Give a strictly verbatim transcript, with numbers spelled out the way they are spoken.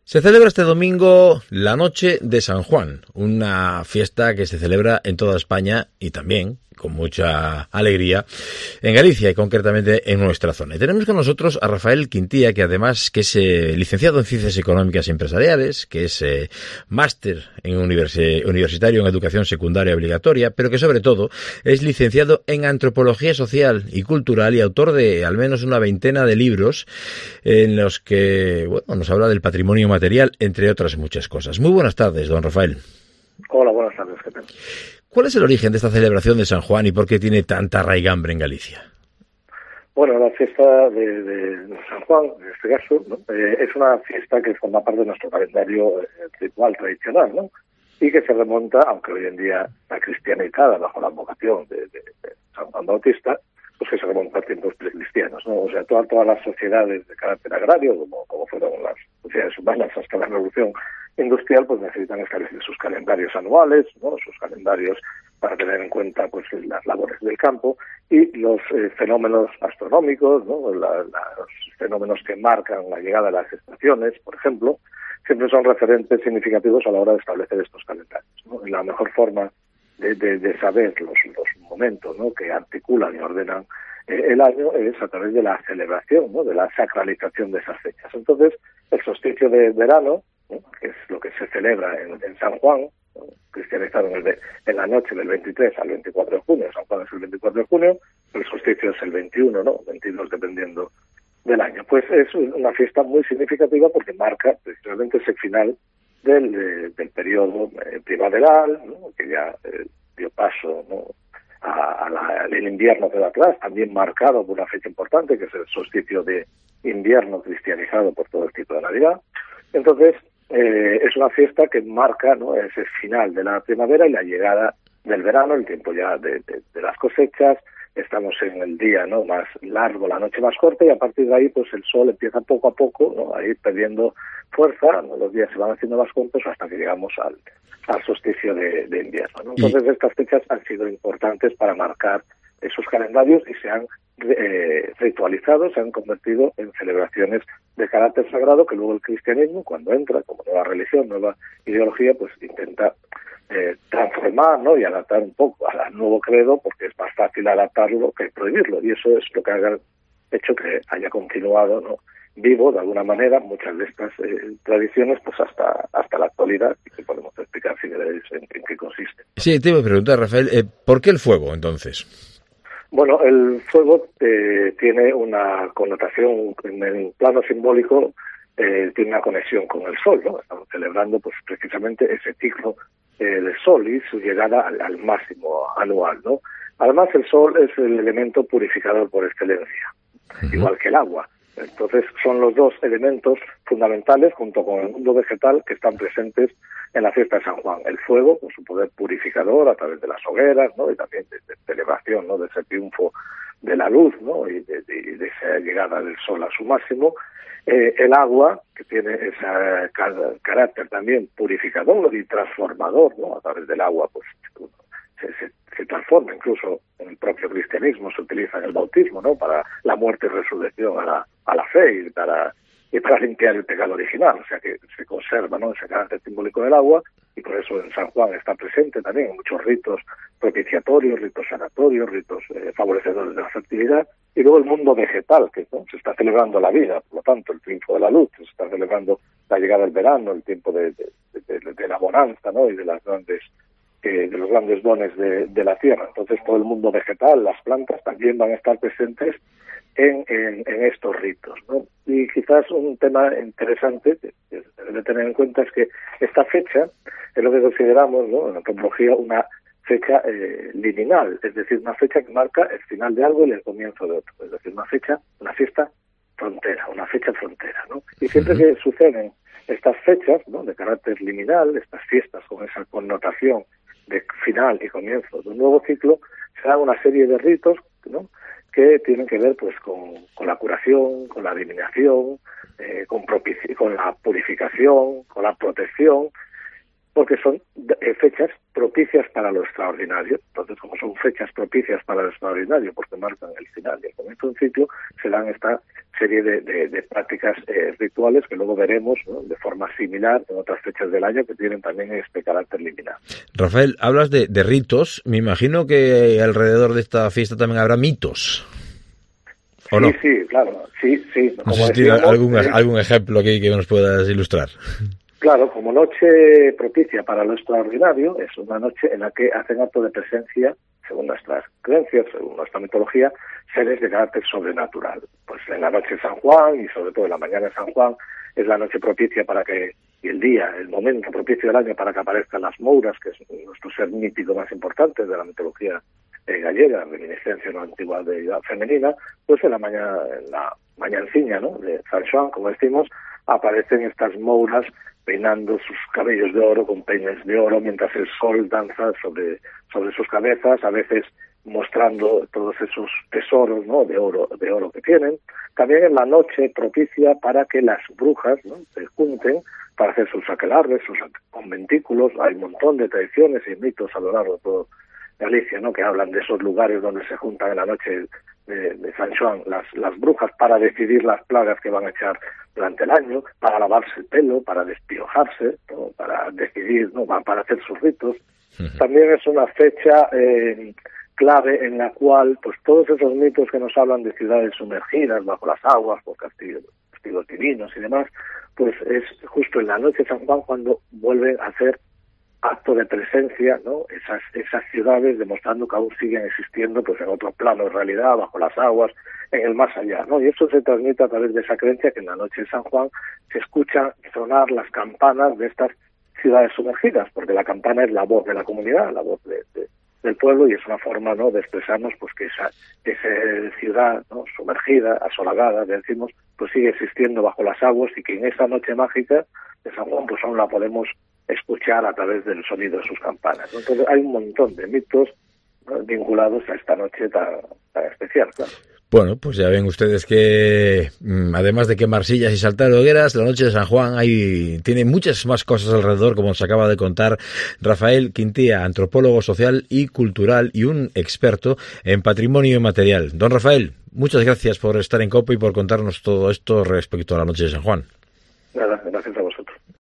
Se celebra este domingo la Noche de San Juan, una fiesta que se celebra en toda España y también, con mucha alegría, en Galicia y concretamente en nuestra zona. Y tenemos con nosotros a Rafael Quintía, que además que es eh, licenciado en Ciencias Económicas y Empresariales, que es eh, máster en universi- universitario en Educación Secundaria Obligatoria, pero que sobre todo es licenciado en Antropología Social y Cultural y autor de al menos una veintena de libros en los que bueno, nos habla del patrimonio material, entre otras muchas cosas. Muy buenas tardes, don Rafael. Hola, buenas tardes, ¿qué tal? ¿Cuál es el origen de esta celebración de San Juan y por qué tiene tanta raigambre en Galicia? Bueno, la fiesta de, de San Juan, en este caso, ¿no? eh, es una fiesta que forma parte de nuestro calendario eh, ritual tradicional, ¿no? Y que se remonta, aunque hoy en día está cristianizada bajo la vocación de, de, de San Juan Bautista, pues que se remonta a tiempos precristianos, ¿no? O sea, toda, todas las sociedades de carácter agrario, como, como fueron las sociedades humanas hasta la Revolución Industrial, pues necesitan establecer sus calendarios anuales, ¿no? Sus calendarios para tener en cuenta pues las labores del campo y los eh, fenómenos astronómicos, ¿no? La, la, los fenómenos que marcan la llegada de las estaciones, por ejemplo, siempre son referentes significativos a la hora de establecer estos calendarios, ¿no? Y la mejor forma de, de, de saber los, los momentos, ¿no? Que articulan y ordenan eh, el año es a través de la celebración, ¿no? De la sacralización de esas fechas. Entonces, el solsticio de verano, ¿no? Que es lo que se celebra en, en San Juan, ¿no? Cristianizado en, el, en la noche del veintitrés al veinticuatro de junio, San Juan es el veinticuatro de junio, el solsticio es el veintiuno, ¿no? veintidós, dependiendo del año. Pues es una fiesta muy significativa porque marca precisamente ese final del, eh, del periodo eh, primaveral, ¿no? Que ya eh, dio paso, ¿no? a, a la, al invierno que va atrás, también marcado por una fecha importante, que es el solsticio de invierno cristianizado por todo el tipo de Navidad. Entonces, eh, es una fiesta que marca, ¿no? Ese final de la primavera y la llegada del verano, el tiempo ya de, de, de las cosechas. Estamos en el día, ¿no? Más largo, la noche más corta, y a partir de ahí pues el sol empieza poco a poco, ¿no? a ir perdiendo fuerza, ¿no? Los días se van haciendo más cortos hasta que llegamos al, al solsticio de, de invierno, ¿no? Entonces y... estas fechas han sido importantes para marcar esos calendarios y se han eh, ritualizado, se han convertido en celebraciones de carácter sagrado que luego el cristianismo, cuando entra como nueva religión, nueva ideología, pues intenta eh, transformar, ¿no? Y adaptar un poco al nuevo credo, porque es más fácil adaptarlo que prohibirlo, y eso es lo que ha hecho que haya continuado, ¿no? vivo de alguna manera muchas de estas eh, tradiciones pues hasta hasta la actualidad, y que podemos explicar si queréis en, en qué consiste. Sí, te iba a preguntar, Rafael, eh, ¿por qué el fuego entonces? Bueno, el fuego eh, tiene una connotación en el plano simbólico, eh, tiene una conexión con el sol, ¿no? Estamos celebrando pues precisamente ese ciclo eh, del sol y su llegada al, al máximo anual, ¿no? Además, el sol es el elemento purificador por excelencia, uh-huh. igual que el agua. Entonces, son los dos elementos fundamentales, junto con el mundo vegetal, que están presentes en la fiesta de San Juan. El fuego, con su poder purificador a través de las hogueras, ¿no? Y también de, de celebración, ¿no? De ese triunfo de la luz, ¿no? Y de, de, de esa llegada del sol a su máximo. Eh, el agua, que tiene ese car- carácter también purificador y transformador, ¿no? A través del agua, pues, se, se, se transforma. Incluso en el propio cristianismo se utiliza en el bautismo, ¿no? Para la muerte y resurrección a la, a la fe y para, y para limpiar el pecado original. O sea que se conserva, ¿no? Ese carácter simbólico del agua, y por eso en San Juan está presente también en muchos ritos propiciatorios, ritos sanatorios, ritos eh, favorecedores de la fertilidad. Y luego el mundo vegetal, que, ¿no? Se está celebrando la vida, por lo tanto el triunfo de la luz, se está celebrando la llegada del verano, el tiempo de, de, de, de, de la bonanza, ¿no? Y de las grandes eh, de los grandes dones de, de la tierra. Entonces todo el mundo vegetal, las plantas, también van a estar presentes en, en, en estos ritos, ¿no? Y quizás un tema interesante que, que se debe tener en cuenta es que esta fecha es lo que consideramos, ¿no? En la antropología una fecha eh, liminal, es decir, una fecha que marca el final de algo y el comienzo de otro, es decir, una fecha, una fiesta frontera, una fecha frontera, ¿no? Y siempre que suceden estas fechas, ¿no? De carácter liminal, estas fiestas con esa connotación de final y comienzo de un nuevo ciclo, se dan una serie de ritos, ¿no? Que tienen que ver pues con, con la curación, con la adivinación, eh, con, propici- con la purificación, con la protección, porque son eh, fechas propicias para lo extraordinario. Entonces, como son fechas propicias para lo extraordinario, porque marcan el final y el comienzo de un ciclo, se dan esta serie de, de, de prácticas eh, rituales que luego veremos, ¿no?, de forma similar en otras fechas del año que tienen también este carácter liminar. Rafael, hablas de, de ritos. Me imagino que alrededor de esta fiesta también habrá mitos. ¿O sí, no? sí, claro, sí, sí. No sé si tienes algún, eh, algún ejemplo aquí que nos puedas ilustrar. Claro, como noche propicia para lo extraordinario, es una noche en la que hacen acto de presencia, según nuestras creencias, según nuestra mitología, seres de carácter sobrenatural. Pues en la noche de San Juan, y sobre todo en la mañana de San Juan, es la noche propicia para que, y el día, el momento propicio del año para que aparezcan las mouras, que es nuestro ser mítico más importante de la mitología eh, gallega, reminiscencia no antigua de edad femenina. Pues en la mañana, en la mañanciña, ¿no?, de San Juan, como decimos, aparecen estas mouras peinando sus cabellos de oro con peines de oro mientras el sol danza sobre, sobre sus cabezas, a veces mostrando todos esos tesoros, ¿no?, de oro, de oro que tienen. También en la noche propicia para que las brujas, ¿no?, se junten para hacer sus aquelarres, sus conventículos. Hay un montón de tradiciones y mitos a lo largo de todo Galicia, ¿no?, que hablan de esos lugares donde se juntan en la noche de, de San Juan las, las brujas para decidir las plagas que van a echar durante el año, para lavarse el pelo, para despiojarse, ¿no?, para decidir, ¿no?, para hacer sus ritos. Uh-huh. También es una fecha eh, clave en la cual, pues todos esos mitos que nos hablan de ciudades sumergidas bajo las aguas, por castillos, castillos divinos y demás, pues es justo en la noche de San Juan cuando vuelven a hacer acto de presencia, ¿no?, esas esas ciudades, demostrando que aún siguen existiendo, pues en otro plano de realidad, bajo las aguas, en el más allá, ¿no? Y eso se transmite a través de esa creencia que en la noche de San Juan se escuchan sonar las campanas de estas ciudades sumergidas, porque la campana es la voz de la comunidad, la voz de, de, del pueblo, y es una forma, ¿no?, de expresarnos, pues que esa, esa ciudad, ¿no?, sumergida, asolagada, decimos, pues sigue existiendo bajo las aguas, y que en esa noche mágica de San Juan, pues aún la podemos escuchar a través del sonido de sus campanas, ¿no? Entonces hay un montón de mitos, ¿no?, vinculados a esta noche tan, tan especial, claro. Bueno, pues ya ven ustedes que además de quemar sillas y saltar hogueras, la noche de San Juan hay, tiene muchas más cosas alrededor, como nos acaba de contar Rafael Quintía, antropólogo social y cultural y un experto en patrimonio material. Don Rafael, muchas gracias por estar en COPE y por contarnos todo esto respecto a la noche de San Juan. Nada, gracias a vosotros.